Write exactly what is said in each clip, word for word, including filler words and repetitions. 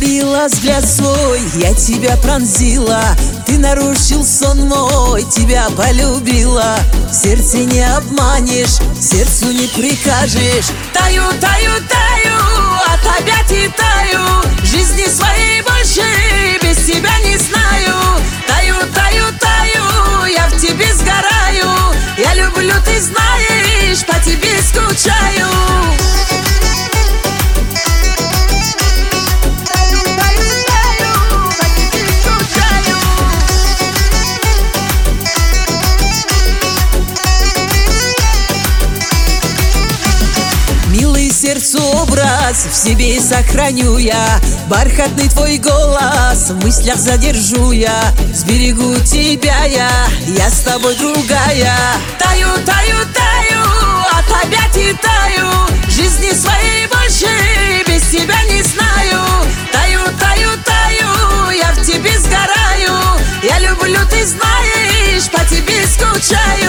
озарила взгляд свой, я тебя пронзила. Ты нарушил сон мой, тебя полюбила. В сердце не обманешь, сердцу не прикажешь. Таю, таю, таю, от объятий таю. Жизни своей больше без тебя не знаю. Таю, таю, таю, я в тебе сгораю. Я люблю, ты знаешь, по тебе скучаю. Сердцу образ в себе сохраню я. Бархатный твой голос в мыслях задержу я. Сберегу тебя я, я с тобой другая. Таю, таю, таю, от объятий таю. Жизни своей больше без тебя не знаю. Таю, таю, таю, я в тебе сгораю. Я люблю, ты знаешь, по тебе скучаю.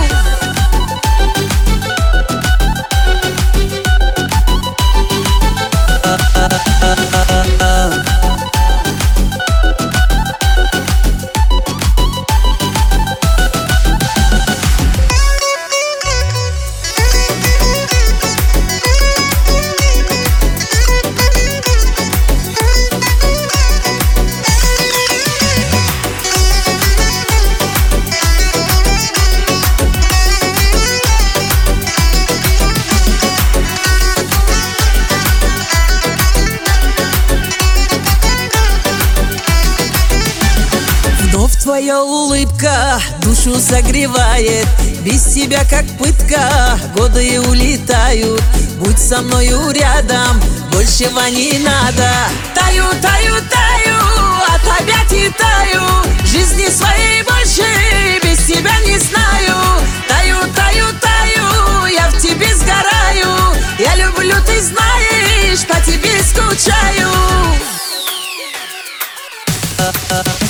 Твоя улыбка душу согревает. Без тебя как пытка, годы улетают. Будь со мною рядом, большего не надо. Таю, таю, таю, от объятий таю. Жизни своей больше без тебя не знаю. Таю, таю, таю, я в тебе сгораю. Я люблю, ты знаешь, по тебе скучаю.